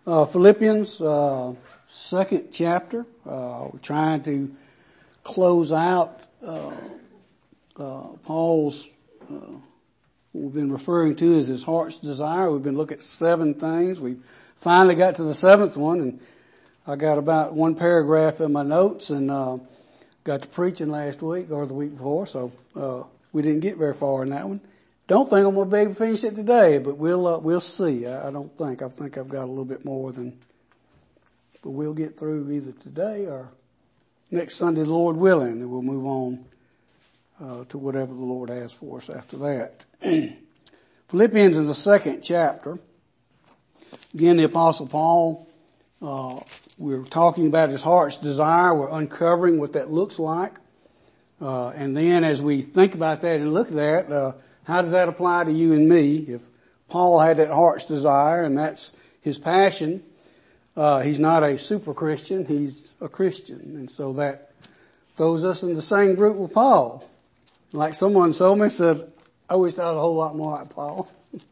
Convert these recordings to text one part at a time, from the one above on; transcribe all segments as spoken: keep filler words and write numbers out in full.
Uh, Philippians, uh, second chapter. Uh, we're trying to close out, uh, uh, Paul's, uh, what we've been referring to as his heart's desire. We've been looking at seven things. We finally got to the seventh one, and I got about one paragraph in my notes, and, uh, got to preaching last week or the week before, so, uh, we didn't get very far in that one. Don't think I'm going to be able to finish it today, but we'll, uh, we'll see. I, I don't think. I think I've got a little bit more than, but we'll get through either today or next Sunday, the Lord willing, and we'll move on, uh, to whatever the Lord has for us after that. Philippians in the second chapter. Again, the Apostle Paul, uh, we're talking about his heart's desire. We're uncovering what that looks like. Uh, and then as we think about that and look at that, uh, how does that apply to you and me? If Paul had that heart's desire and that's his passion, uh, he's not a super Christian, he's a Christian. And so that throws us in the same group with Paul. Like someone told me, said, I wish I was a whole lot more like Paul.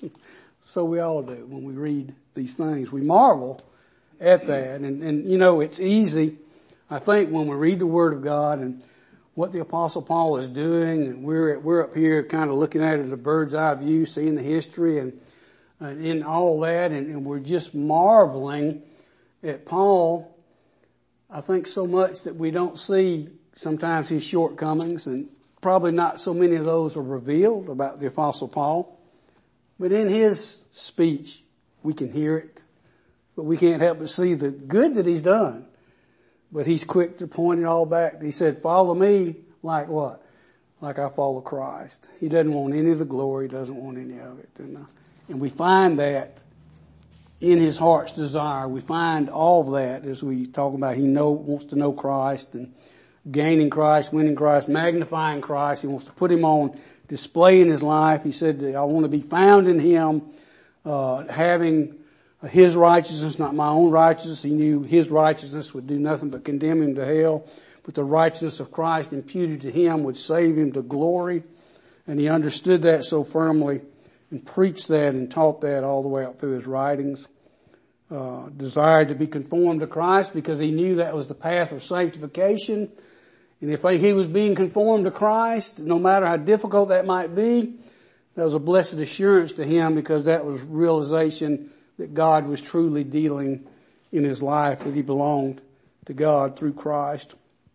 So we all do when we read these things. We marvel at that. And, and you know, it's easy, I think, when we read the Word of God and what the Apostle Paul is doing, and we're we're up here kind of looking at it at a bird's eye view, seeing the history and, and in all that, and, and we're just marveling at Paul. I think so much that we don't see sometimes his shortcomings, and probably not so many of those are revealed about the Apostle Paul. But in his speech, we can hear it, but we can't help but see the good that he's done. But he's quick to point it all back. He said, follow me like what? Like I follow Christ. He doesn't want any of the glory. He doesn't want any of it. And, uh, and we find that in his heart's desire. We find all of that as we talk about he know, wants to know Christ and gaining Christ, winning Christ, magnifying Christ. He wants to put him on display in his life. He said, I want to be found in him, uh, having his righteousness, not my own righteousness. He knew his righteousness would do nothing but condemn him to hell, but the righteousness of Christ imputed to him would save him to glory. And he understood that so firmly and preached that and taught that all the way up through his writings. Uh, desired to be conformed to Christ because he knew that was the path of sanctification. And if he was being conformed to Christ, no matter how difficult that might be, that was a blessed assurance to him because that was realization that God was truly dealing in his life, that he belonged to God through Christ.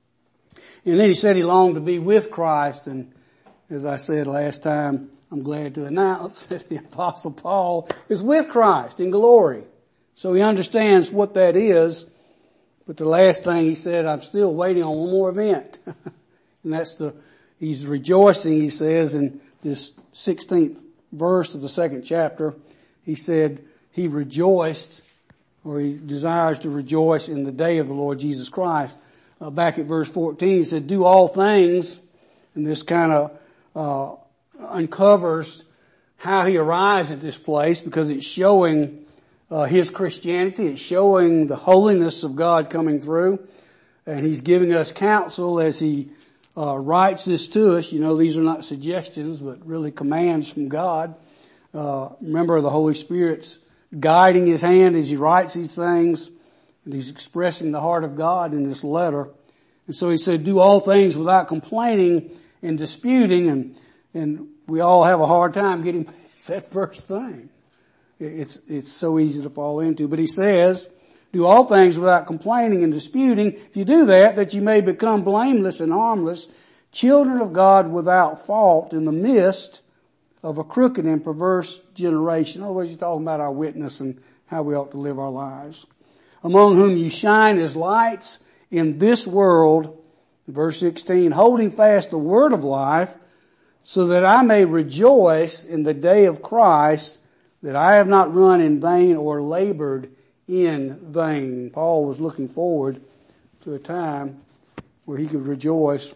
And then he said he longed to be with Christ. And as I said last time, I'm glad to announce that the Apostle Paul is with Christ in glory. So he understands what that is. But the last thing he said, I'm still waiting on one more event. And that's the, he's rejoicing, he says in this sixteenth verse of the second chapter. He said, he rejoiced, or he desires to rejoice in the day of the Lord Jesus Christ. Uh, back at verse fourteen, he said, do all things, and this kind of uh uncovers how he arrives at this place because it's showing uh his Christianity. It's showing the holiness of God coming through, and he's giving us counsel as he uh writes this to us. You know, these are not suggestions, but really commands from God. Uh remember, the Holy Spirit's guiding his hand as he writes these things, and he's expressing the heart of God in this letter. And so he said, do all things without complaining and disputing, and and we all have a hard time getting past that first thing. It's it's so easy to fall into. But he says, do all things without complaining and disputing. If you do that, that you may become blameless and harmless, children of God without fault in the midst of a crooked and perverse generation. In other words, you're talking about our witness and how we ought to live our lives. Among whom you shine as lights in this world, verse sixteen, holding fast the word of life, so that I may rejoice in the day of Christ, that I have not run in vain or labored in vain. Paul was looking forward to a time where he could rejoice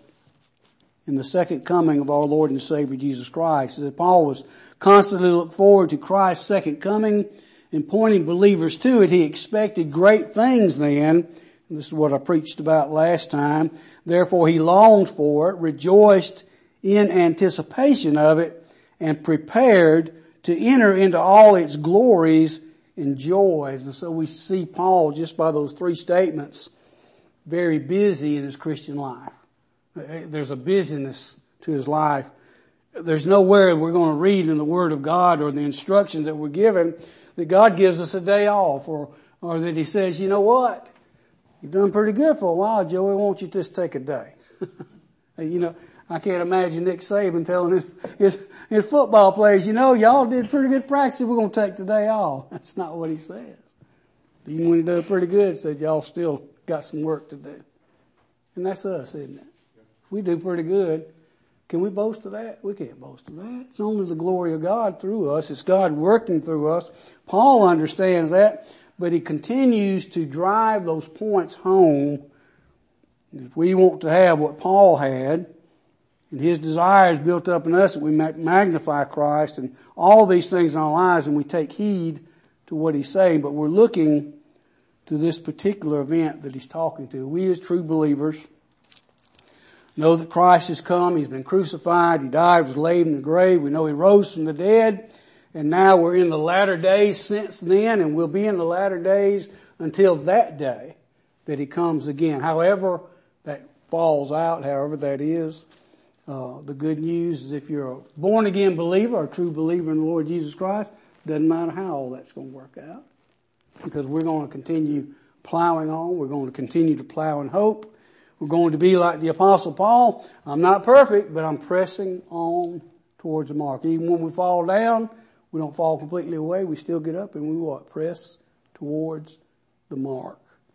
in the second coming of our Lord and Savior Jesus Christ. That Paul was constantly looking forward to Christ's second coming and pointing believers to it. He expected great things then, and this is what I preached about last time. Therefore he longed for it, rejoiced in anticipation of it, and prepared to enter into all its glories enjoys. And so we see Paul, just by those three statements, very busy in his Christian life. There's a busyness to his life. There's nowhere we're going to read in the Word of God or the instructions that we're given that God gives us a day off, or, or that He says, you know what? You've done pretty good for a while, Joey. Why don't you just take a day? You know, I can't imagine Nick Saban telling his, his, his football players, you know, y'all did pretty good practice. We're going to take the day off. That's not what he says. Even when he did pretty good, he said, y'all still got some work to do. And that's us, isn't it? If we do pretty good, can we boast of that? We can't boast of that. It's only the glory of God through us. It's God working through us. Paul understands that, but he continues to drive those points home. If we want to have what Paul had, and his desires built up in us, that we magnify Christ and all these things in our lives, and we take heed to what he's saying, but we're looking to this particular event that he's talking to. We as true believers know that Christ has come. He's been crucified. He died, was laid in the grave. We know he rose from the dead. And now we're in the latter days since then, and we'll be in the latter days until that day that he comes again. However that falls out, however that is, uh, the good news is if you're a born again believer or a true believer in the Lord Jesus Christ, doesn't matter how all that's going to work out, because we're going to continue plowing on. We're going to continue to plow in hope. We're going to be like the Apostle Paul. I'm not perfect, but I'm pressing on towards the mark. Even when we fall down, we don't fall completely away. We still get up and we what? Press towards the mark.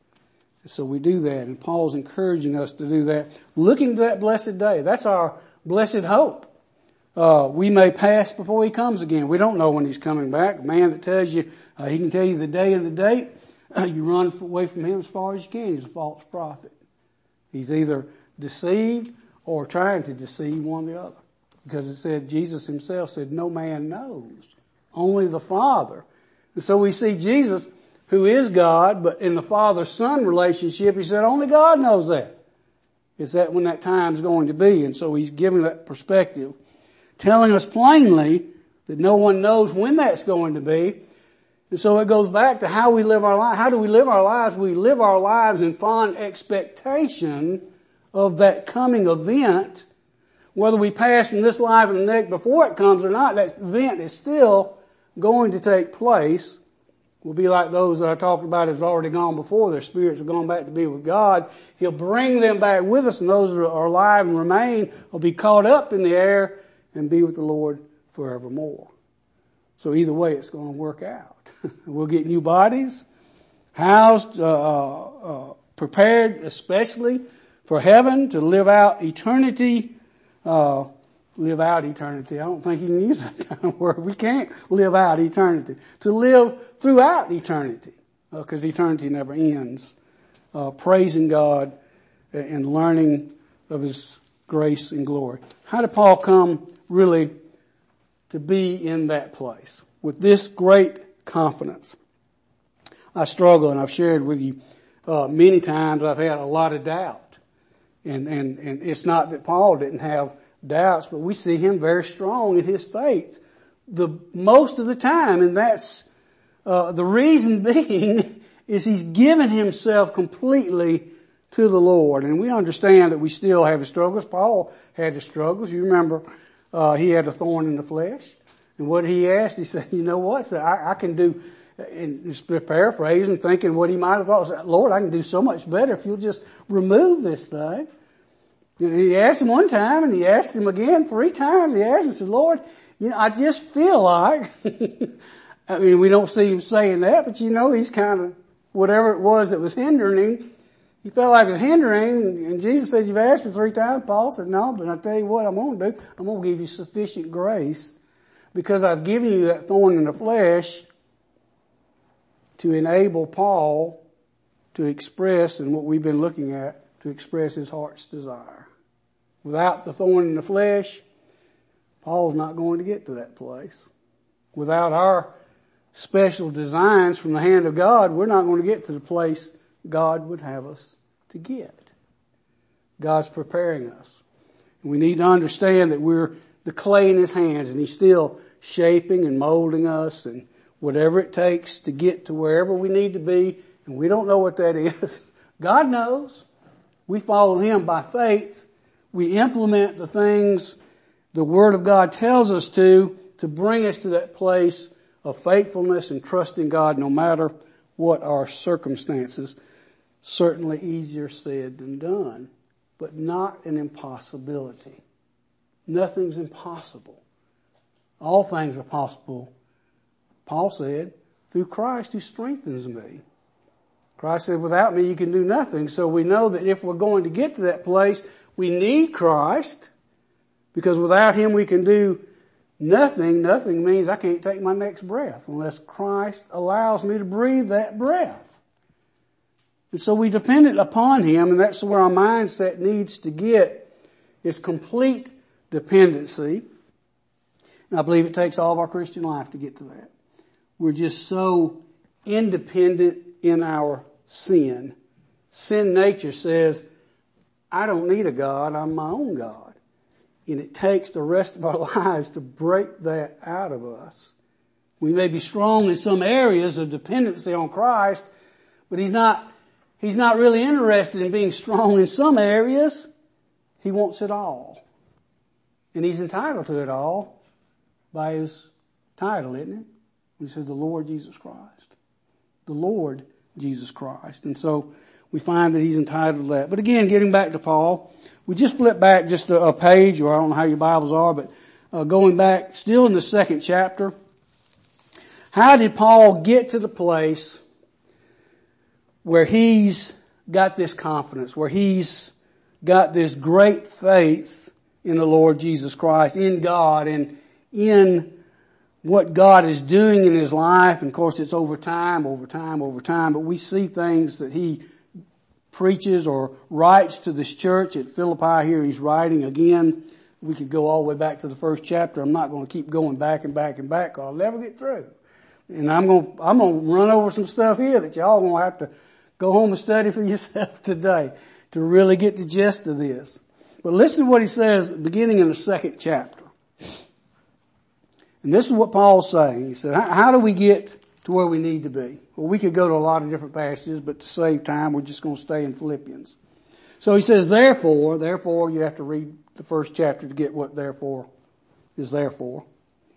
And so we do that, and Paul's encouraging us to do that. Looking to that blessed day. That's our blessed hope. Uh, we may pass before he comes again. We don't know when he's coming back. The man that tells you, uh, he can tell you the day and the date, you run away from him as far as you can. He's a false prophet. He's either deceived or trying to deceive one or the other. Because it said, Jesus himself said, no man knows, only the Father. And so we see Jesus, who is God, but in the Father-Son relationship, he said, only God knows that. Is that when that time's going to be? And so he's giving that perspective, telling us plainly that no one knows when that's going to be. And so it goes back to how we live our lives. How do we live our lives? We live our lives in fond expectation of that coming event. Whether we pass from this life and the next before it comes or not, that event is still going to take place. We'll be like those that I talked about has already gone before. Their spirits have gone back to be with God. He'll bring them back with us, and those that are alive and remain will be caught up in the air and be with the Lord forevermore. So either way, it's going to work out. We'll get new bodies, housed, uh, uh, prepared especially for heaven to live out eternity, uh, live out eternity. I don't think you can use that kind of word. We can't live out eternity. To live throughout eternity, because uh, eternity never ends. Uh, praising God and learning of his grace and glory. How did Paul come really to be in that place with this great confidence? I struggle, and I've shared with you uh, many times I've had a lot of doubt. And, and, and it's not that Paul didn't have doubts, but we see him very strong in his faith the most of the time. And that's uh, the reason being is he's given himself completely to the Lord. And we understand that we still have his struggles. Paul had his struggles. You remember uh, he had a thorn in the flesh. And what he asked, he said, you know what? So I, I can do, and just paraphrasing, thinking what he might have thought, said, Lord, I can do so much better if you'll just remove this thing. And he asked him one time, and he asked him again three times. He asked him, said, Lord, you know, I just feel like, I mean, we don't see him saying that, but you know, he's kind of, whatever it was that was hindering him, he felt like it was hindering, and Jesus said, you've asked me three times. Paul said, no, but I tell you what I'm going to do. I'm going to give you sufficient grace, because I've given you that thorn in the flesh to enable Paul to express, and what we've been looking at, to express his heart's desire. Without the thorn in the flesh, Paul's not going to get to that place. Without our special designs from the hand of God, we're not going to get to the place God would have us to get. God's preparing us. We need to understand that we're the clay in his hands, and he's still shaping and molding us, and whatever it takes to get to wherever we need to be, and we don't know what that is. God knows. We follow Him by faith. We implement the things the Word of God tells us to, to bring us to that place of faithfulness and trusting God no matter what our circumstances. Certainly easier said than done, but not an impossibility. Nothing's impossible. All things are possible, Paul said, through Christ who strengthens me. Christ said, without me you can do nothing. So we know that if we're going to get to that place, we need Christ, because without Him we can do nothing. Nothing means I can't take my next breath unless Christ allows me to breathe that breath. And so we depend upon Him, and that's where our mindset needs to get, is complete dependency. And I believe it takes all of our Christian life to get to that. We're just so independent in our sin. Sin nature says, I don't need a God, I'm my own God. And it takes the rest of our lives to break that out of us. We may be strong in some areas of dependency on Christ, but He's not, He's not really interested in being strong in some areas. He wants it all. And He's entitled to it all by His title, isn't it? He said, the Lord Jesus Christ. The Lord Jesus Christ. And so we find that He's entitled to that. But again, getting back to Paul, we just flip back just a, a page, or I don't know how your Bibles are, but uh, going back, still in the second chapter. How did Paul get to the place where he's got this confidence, where he's got this great faith in the Lord Jesus Christ, in God, and in what God is doing in his life? And of course it's over time, over time, over time, but we see things that he preaches or writes to this church at Philippi. Here he's writing again. We could go all the way back to the first chapter. I'm not going to keep going back and back and back, because I'll never get through. And I'm going to, I'm going to run over some stuff here that y'all going to have to go home and study for yourself today to really get the gist of this. But listen to what he says beginning in the second chapter. And this is what Paul's saying. He said, how do we get to where we need to be? Well, we could go to a lot of different passages, but to save time, we're just going to stay in Philippians. So he says, therefore, therefore, you have to read the first chapter to get what therefore is there for.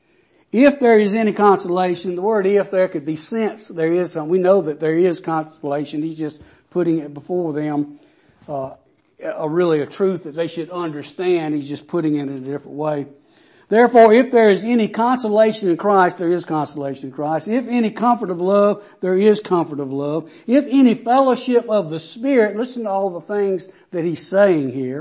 If there is any consolation, the word if there could be since there is some. We know that there is consolation. He's just putting it before them, uh, a really a truth that they should understand. He's just putting it in a different way. Therefore, if there is any consolation in Christ, there is consolation in Christ. If any comfort of love, there is comfort of love. If any fellowship of the Spirit, listen to all the things that he's saying here.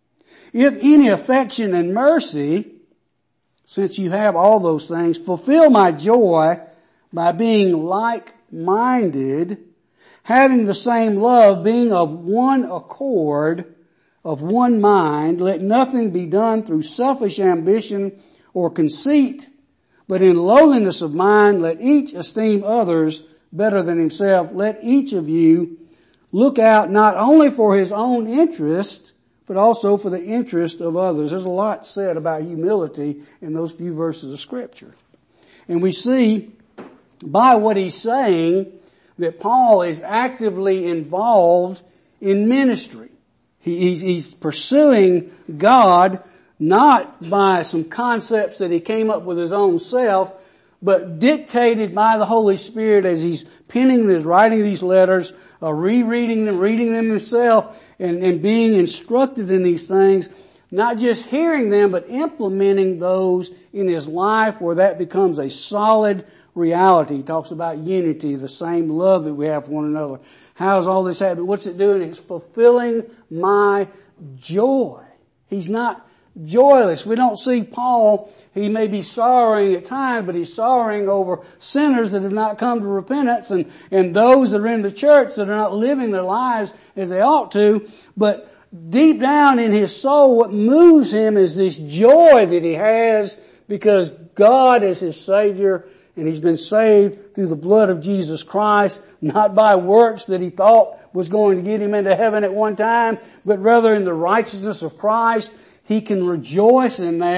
If any affection and mercy, since you have all those things, fulfill my joy by being like-minded, having the same love, being of one accord, of one mind. Let nothing be done through selfish ambition or conceit, but in lowliness of mind let each esteem others better than himself. Let each of you look out not only for his own interest, but also for the interest of others. There's a lot said about humility in those few verses of Scripture. And we see by what he's saying that Paul is actively involved in ministry. He, he's, he's pursuing God not by some concepts that he came up with his own self, but dictated by the Holy Spirit as he's penning this, writing these letters, uh, rereading them, reading them himself, and, and being instructed in these things, not just hearing them, but implementing those in his life where that becomes a solid reality. He talks about unity, the same love that we have for one another. How's all this happening? What's it doing? It's fulfilling my joy. He's not joyless. We don't see Paul, he may be sorrowing at times, but he's sorrowing over sinners that have not come to repentance, and, and those that are in the church that are not living their lives as they ought to. But deep down in his soul, what moves him is this joy that he has because God is his Savior, and he's been saved through the blood of Jesus Christ, not by works that he thought was going to get him into heaven at one time, but rather in the righteousness of Christ. He can rejoice in that,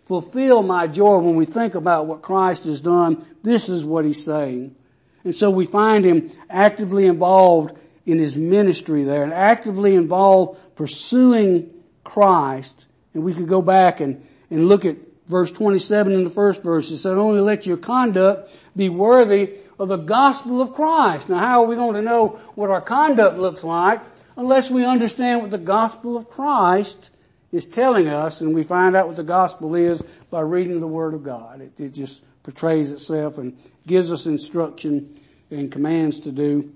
fulfill my joy. When we think about what Christ has done, this is what he's saying. And so we find him actively involved in his ministry there and actively involved pursuing Christ. And we could go back and, and look at verse twenty-seven in the first verse. It said, only let your conduct be worthy of the gospel of Christ. Now how are we going to know what our conduct looks like unless we understand what the gospel of Christ is telling us? And we find out what the gospel is by reading the Word of God. It, it just portrays itself and gives us instruction and commands to do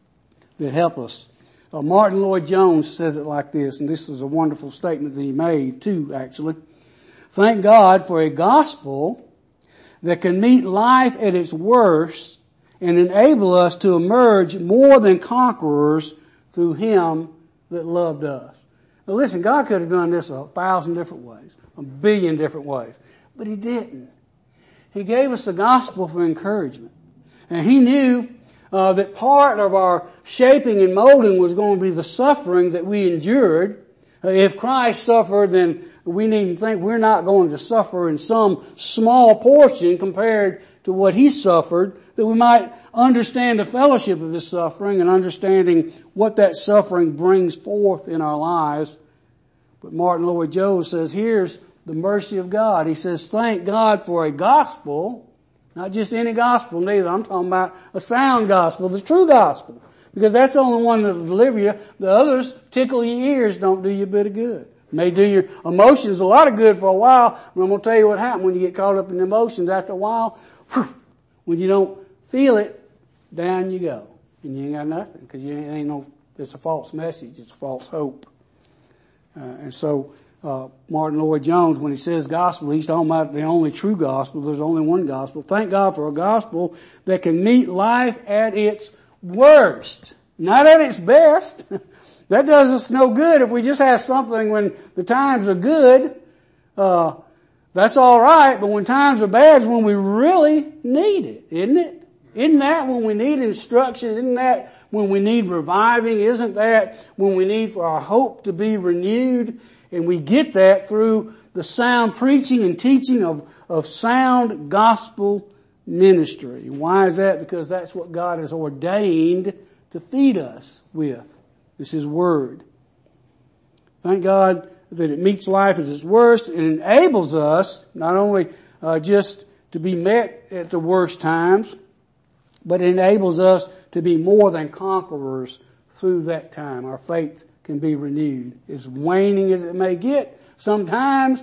that help us. Uh, Martin Lloyd-Jones says it like this, and this is a wonderful statement that he made too, actually. Thank God for a gospel that can meet life at its worst and enable us to emerge more than conquerors through him that loved us. Now listen, God could have done this a thousand different ways, a billion different ways, but he didn't. He gave us the gospel for encouragement. And he knew uh, that part of our shaping and molding was going to be the suffering that we endured. Uh, if Christ suffered, then we needn't think we're not going to suffer in some small portion compared to what he suffered, that we might understand the fellowship of this suffering and understanding what that suffering brings forth in our lives. But Martin Lloyd-Jones says, here's the mercy of God. He says, thank God for a gospel, not just any gospel neither. I'm talking about a sound gospel, the true gospel. Because that's the only one that will deliver you. The others tickle your ears, don't do you a bit of good. May do your emotions a lot of good for a while, but I'm going to tell you what happens when you get caught up in emotions. After a while, whew, when you don't feel it, down you go. And you ain't got nothing, because you ain't, ain't no, it's a false message, it's false hope. Uh, and so, uh, Martin Lloyd-Jones, when he says gospel, he's talking about the only true gospel. There's only one gospel. Thank God for a gospel that can meet life at its worst, not at its best. That does us no good if we just have something when the times are good. Uh, that's all right, but when times are bad is when we really need it, isn't it? Isn't that when we need instruction? Isn't that when we need reviving? Isn't that when we need for our hope to be renewed? And we get that through the sound preaching and teaching of, of sound gospel ministry. Why is that? Because that's what God has ordained to feed us with. It's his word. Thank God that it meets life at its worst. It enables us not only uh, just to be met at the worst times, but it enables us to be more than conquerors through that time. Our faith can be renewed. As waning as it may get, sometimes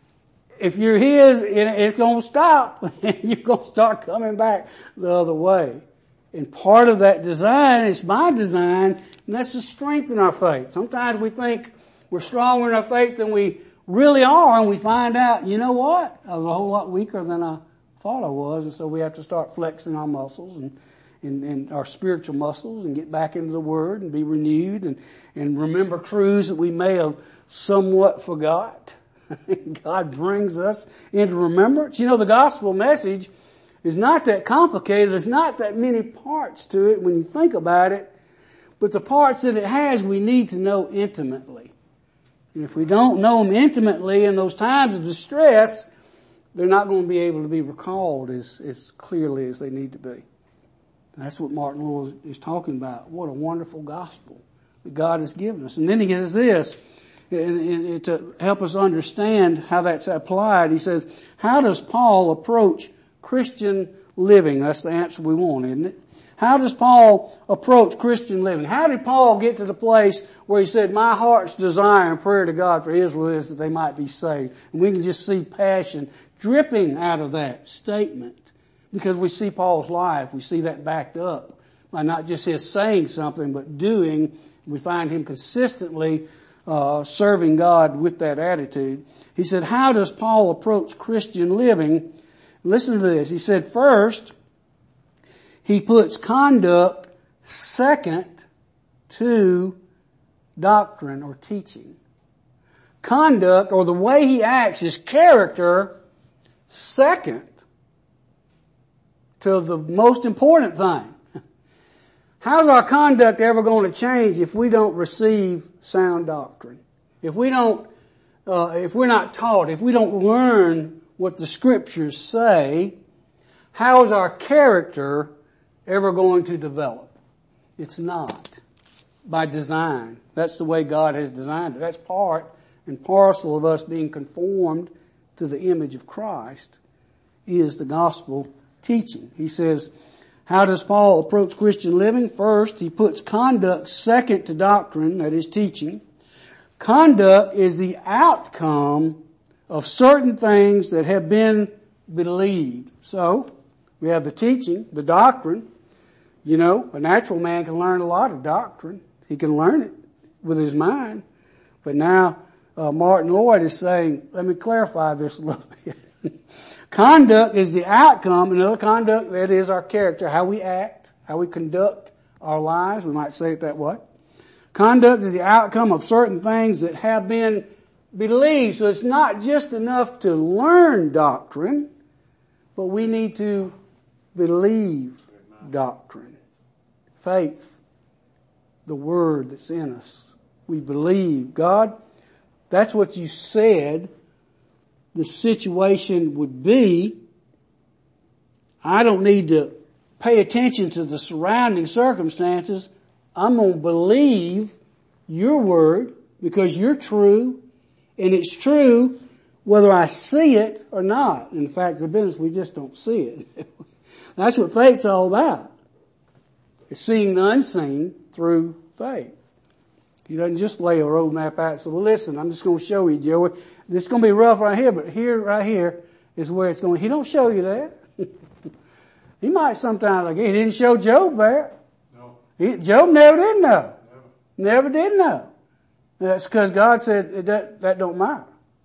if you're his, it's going to stop and you're going to start coming back the other way. And part of that design is my design, and that's to strengthen our faith. Sometimes we think we're stronger in our faith than we really are, and we find out, you know what? I was a whole lot weaker than I thought I was, and so we have to start flexing our muscles and, and, and our spiritual muscles and get back into the Word and be renewed and, and remember truths that we may have somewhat forgot. God brings us into remembrance. You know, the gospel message is not that complicated. There's not that many parts to it when you think about it. But the parts that it has, we need to know intimately. And if we don't know them intimately in those times of distress, they're not going to be able to be recalled as, as clearly as they need to be. And that's what Martin Luther is talking about. What a wonderful gospel that God has given us. And then he says this, and, and to help us understand how that's applied, he says, how does Paul approach Christian living? That's the answer we want, isn't it? How does Paul approach Christian living? How did Paul get to the place where he said, my heart's desire and prayer to God for Israel is that they might be saved? And we can just see passion dripping out of that statement because we see Paul's life. We see that backed up by not just his saying something, but doing. We find him consistently uh, serving God with that attitude. He said, how does Paul approach Christian living? Listen to this. He said, first, he puts conduct second to doctrine or teaching. Conduct, or the way he acts, his character, second to the most important thing. How's our conduct ever going to change if we don't receive sound doctrine? If we don't uh, if we're not taught, if we don't learn what the scriptures say, how is our character ever going to develop? It's not. By design. That's the way God has designed it. That's part and parcel of us being conformed to the image of Christ is the gospel teaching. He says, how does Paul approach Christian living? First, he puts conduct second to doctrine, that is teaching. Conduct is the outcome of certain things that have been believed. So, we have the teaching, the doctrine. You know, a natural man can learn a lot of doctrine. He can learn it with his mind. But now, uh, Martin Lloyd is saying, let me clarify this a little bit. Conduct is the outcome, another conduct, that is our character, how we act, how we conduct our lives. We might say it that way. Conduct is the outcome of certain things that have been believed. So it's not just enough to learn doctrine, but we need to believe doctrine. Faith. The word that's in us. We believe. God, that's what you said the situation would be. I don't need to pay attention to the surrounding circumstances. I'm going to believe your word because you're true, and it's true whether I see it or not. In fact, the business, we just don't see it. That's what faith's all about. It's seeing the unseen through faith. He doesn't just lay a roadmap out. So well, listen, I'm just going to show you, Joey. This is going to be rough right here, but here, right here is where it's going. He don't show you that. He might sometimes, like, he didn't show Job that. No. He, Job never did know. Never, never did know. That's because God said that, that don't matter.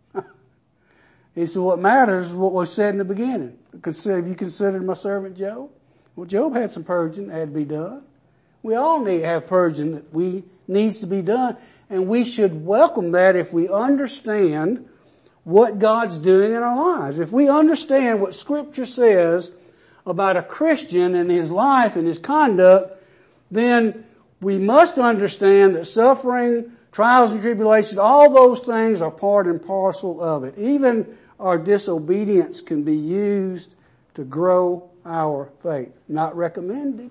He said what matters is what was said in the beginning. Consider, have you considered my servant Job? Well, Job had some purging that had to be done. We all need to have purging that we needs to be done. And we should welcome that if we understand what God's doing in our lives. If we understand what Scripture says about a Christian and his life and his conduct, then we must understand that suffering, trials and tribulations, all those things are part and parcel of it. Even our disobedience can be used to grow our faith. Not recommended.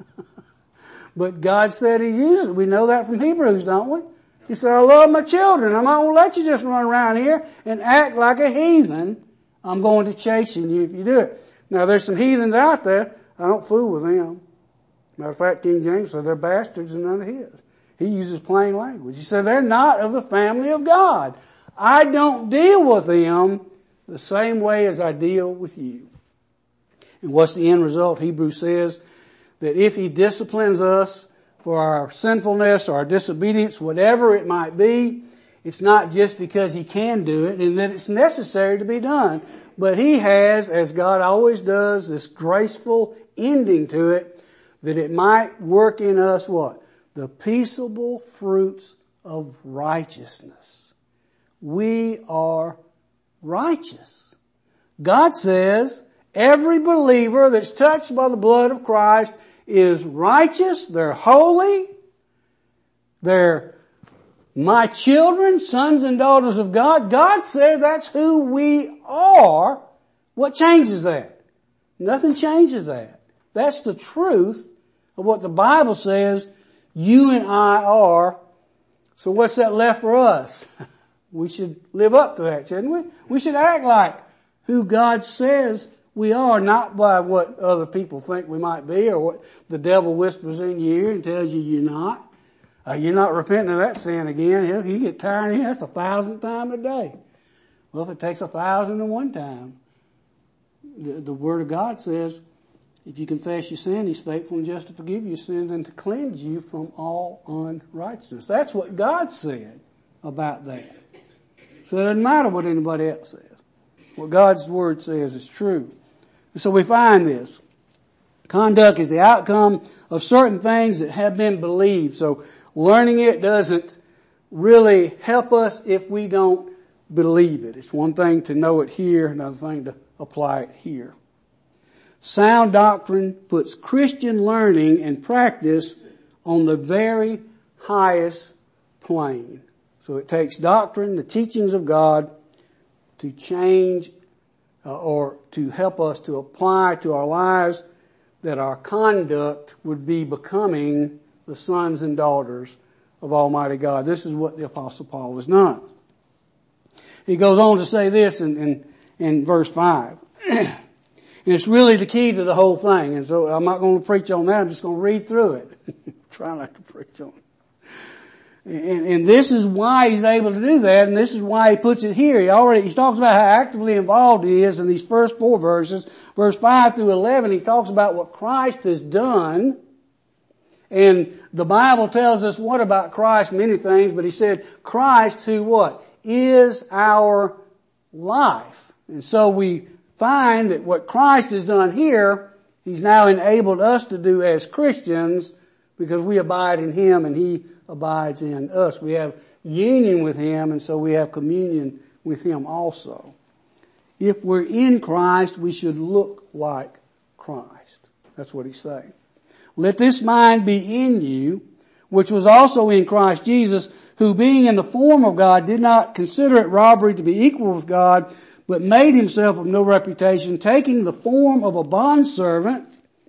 But God said He uses it. We know that from Hebrews, don't we? He said, I love my children. I'm not going to let you just run around here and act like a heathen. I'm going to chasten you if you do it. Now there's some heathens out there. I don't fool with them. Matter of fact, King James said they're bastards and none of his. He uses plain language. He said they're not of the family of God. I don't deal with them the same way as I deal with you. And what's the end result? Hebrews says that if He disciplines us for our sinfulness or our disobedience, whatever it might be, it's not just because He can do it and that it's necessary to be done. But He has, as God always does, this graceful ending to it, that it might work in us what? The peaceable fruits of righteousness. We are righteous. God says every believer that's touched by the blood of Christ is righteous. They're holy. They're my children, sons and daughters of God. God said that's who we are. What changes that? Nothing changes that. That's the truth of what the Bible says you and I are. So what's that left for us? We should live up to that, shouldn't we? We should act like who God says we are, not by what other people think we might be or what the devil whispers in your ear and tells you you're not. Uh, you're not repenting of that sin again. He'll, you get tired of it. That's a thousandth time a day. Well, if it takes a thousand and one time, the, the Word of God says, if you confess your sin, He's faithful and just to forgive your sins and to cleanse you from all unrighteousness. That's what God said about that. So it doesn't matter what anybody else says. What God's Word says is true. So we find this. Conduct is the outcome of certain things that have been believed. So learning it doesn't really help us if we don't believe it. It's one thing to know it here, another thing to apply it here. Sound doctrine puts Christian learning and practice on the very highest plane. So it takes doctrine, the teachings of God, to change uh, or to help us to apply to our lives that our conduct would be becoming the sons and daughters of Almighty God. This is what the Apostle Paul has done. He goes on to say this in, in, in verse five. And it's really the key to the whole thing. And so I'm not going to preach on that. I'm just going to read through it. Try not to preach on it. And, and this is why he's able to do that, and this is why he puts it here. He already, he talks about how actively involved he is in these first four verses. Verse five through eleven, he talks about what Christ has done. And the Bible tells us what about Christ? Many things, but he said Christ who what? Is our life. And so we find that what Christ has done here, he's now enabled us to do as Christians because we abide in him and he abides in us. We have union with him, and so we have communion with him also. If we're in Christ, we should look like Christ. That's what he's saying. Let this mind be in you, which was also in Christ Jesus, who being in the form of God did not consider it robbery to be equal with God, but made himself of no reputation, taking the form of a bondservant.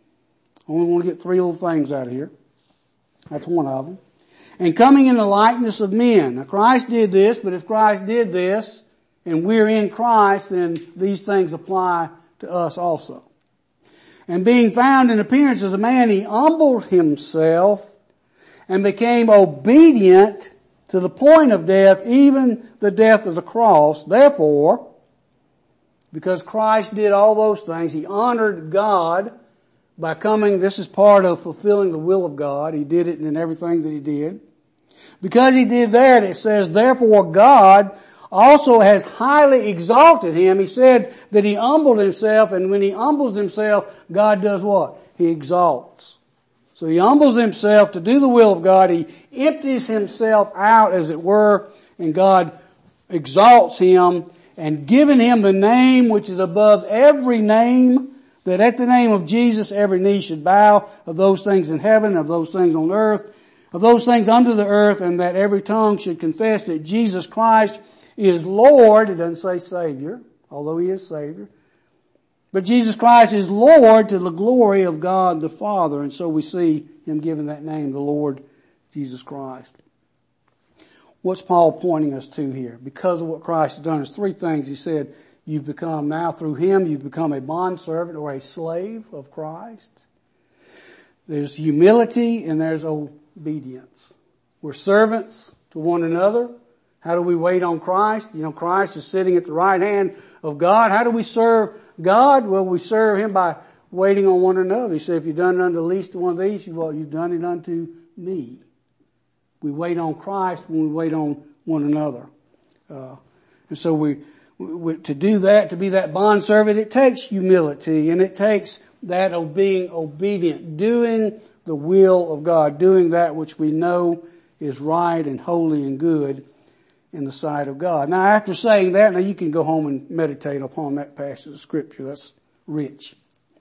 I only want to get three little things out of here. That's one of them. And coming in the likeness of men. Now Christ did this, but if Christ did this, and we're in Christ, then these things apply to us also. And being found in appearance as a man, he humbled himself and became obedient to the point of death, even the death of the cross. Therefore, because Christ did all those things, he honored God by coming. This is part of fulfilling the will of God. He did it in everything that he did. Because he did that, it says, therefore God also has highly exalted him. He said that he humbled himself, and when he humbles himself, God does what? He exalts. So he humbles himself to do the will of God. He empties himself out, as it were, and God exalts him, and given him the name which is above every name, that at the name of Jesus every knee should bow, of those things in heaven, of those things on earth, of those things under the earth, and that every tongue should confess that Jesus Christ is Lord. It doesn't say Savior, although he is Savior. But Jesus Christ is Lord to the glory of God the Father. And so we see him given that name, the Lord Jesus Christ. What's Paul pointing us to here? Because of what Christ has done, there's three things. He said, you've become now through him, you've become a bondservant or a slave of Christ. There's humility and there's obedience. We're servants to one another. How do we wait on Christ? You know, Christ is sitting at the right hand of God. How do we serve God? Well, we serve him by waiting on one another. He said, if you've done it unto the least of one of these, well, you've done it unto me. We wait on Christ when we wait on one another. Uh, and so we, we, to do that, to be that bondservant, it takes humility and it takes that of being obedient, doing the will of God, doing that which we know is right and holy and good in the sight of God. Now after saying that, now you can go home and meditate upon that passage of scripture. That's rich.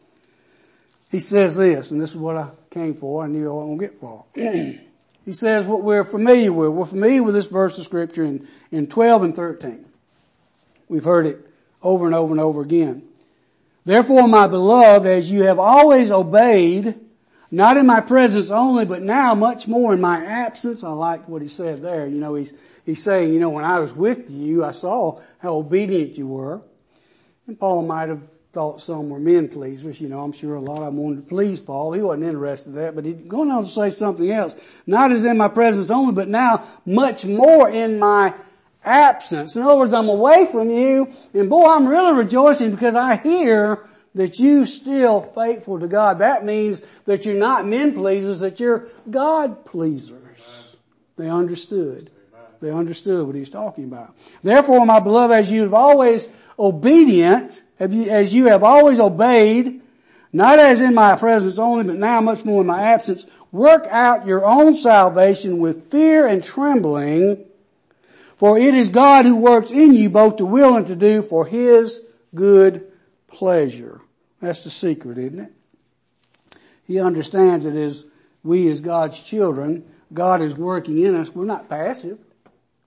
He says this, and this is what I came for. I knew I wasn't going to get far. He says what we're familiar with. We're familiar with this verse of scripture in, in twelve and thirteen. We've heard it over and over and over again. Therefore, my beloved, as you have always obeyed, not in my presence only, but now much more in my absence. I like what he said there. You know, he's, he's saying, you know, when I was with you, I saw how obedient you were. And Paul might have thought some were men pleasers. You know, I'm sure a lot of them wanted to please Paul. He wasn't interested in that, but he's going on to say something else. Not as in my presence only, but now much more in my absence. In other words, I'm away from you, and boy, I'm really rejoicing because I hear that you still faithful to God. That means that you're not men pleasers, that you're God pleasers. They understood. They understood what he's talking about. Therefore, my beloved, as you have always obedient, as you have always obeyed, not as in my presence only, but now much more in my absence, work out your own salvation with fear and trembling, for it is God who works in you both to will and to do for his good pleasure. That's the secret, isn't it? He understands that as we as God's children, God is working in us. We're not passive.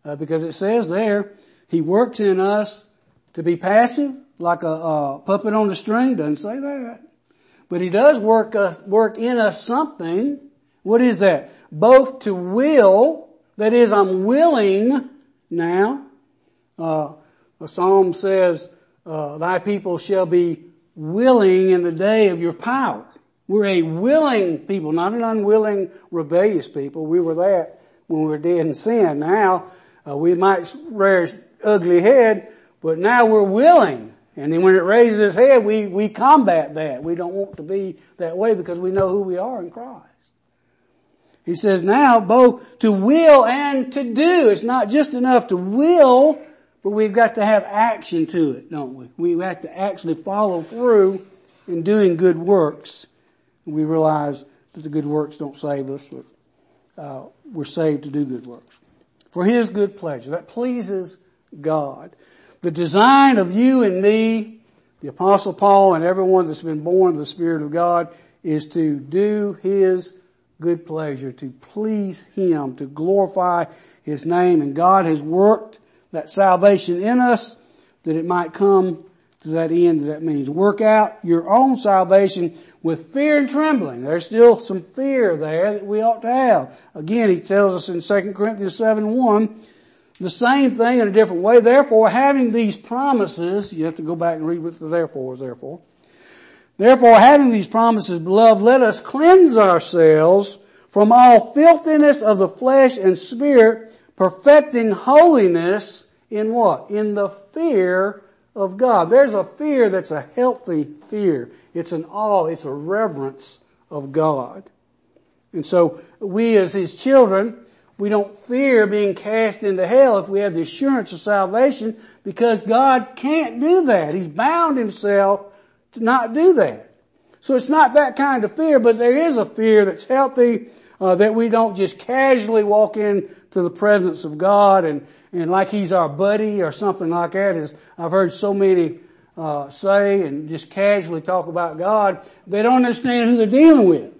Uh, because it says there, He works in us to be passive, like a, a puppet on the string. Doesn't say that. But He does work, uh, work in us something. What is that? Both to will, that is, I'm willing now. Uh, a psalm says, uh, thy people shall be willing in the day of your power. We're a willing people, not an unwilling, rebellious people. We were that when we were dead in sin. Now, uh, we might rear its ugly head, but now we're willing. And then when it raises its head, we, we combat that. We don't want to be that way because we know who we are in Christ. He says now both to will and to do. It's not just enough to will, but we've got to have action to it, don't we? We have to actually follow through in doing good works. We realize that the good works don't save us, but uh, we're saved to do good works. For His good pleasure. That pleases God. The design of you and me, the Apostle Paul and everyone that's been born of the Spirit of God, is to do His good pleasure, to please Him, to glorify His name. And God has worked that salvation in us that it might come to that end. That means work out your own salvation with fear and trembling. There's still some fear there that we ought to have. Again, he tells us in Second Corinthians seven one, the same thing in a different way. Therefore, having these promises, you have to go back and read what the therefore is therefore. Therefore, having these promises, beloved, let us cleanse ourselves from all filthiness of the flesh and spirit, perfecting holiness in what? In the fear of God. There's a fear that's a healthy fear. It's an awe, it's a reverence of God. And so we as His children, we don't fear being cast into hell if we have the assurance of salvation, because God can't do that. He's bound Himself to not do that. So it's not that kind of fear, but there is a fear that's healthy, uh, that we don't just casually walk into the presence of God and, and like He's our buddy or something like that. As I've heard so many, uh, say and just casually talk about God. They don't understand who they're dealing with.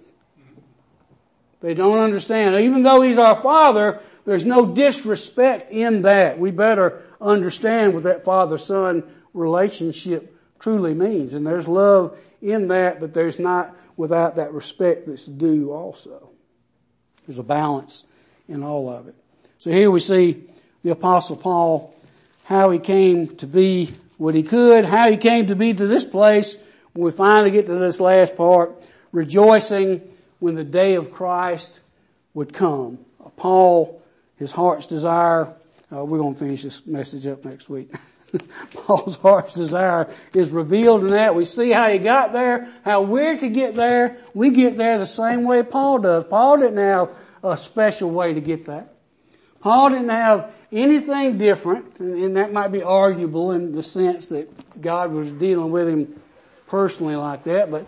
They don't understand. Even though He's our Father, there's no disrespect in that. We better understand what that father-son relationship truly means. And there's love in that, but there's not without that respect that's due also. There's a balance in all of it. So here we see the Apostle Paul, how he came to be what he could, how he came to be to this place when we finally get to this last part, rejoicing when the day of Christ would come. Paul, his heart's desire, uh, we're going to finish this message up next week. Paul's heart's desire is revealed in that. We see how he got there, how we're to get there. We get there the same way Paul does. Paul didn't have a special way to get there. Paul didn't have anything different, and that might be arguable in the sense that God was dealing with him personally like that, but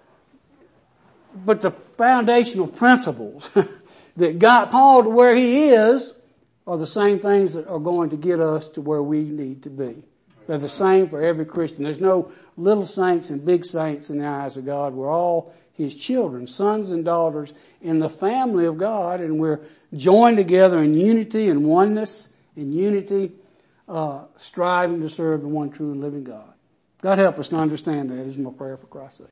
but the foundational principles that got Paul to where he is are the same things that are going to get us to where we need to be. They're the same for every Christian. There's no little saints and big saints in the eyes of God. We're all His children, sons and daughters in the family of God, and we're joined together in unity and oneness, in unity, uh, striving to serve the one true and living God. God help us to understand that. Is my prayer for Christ's sake.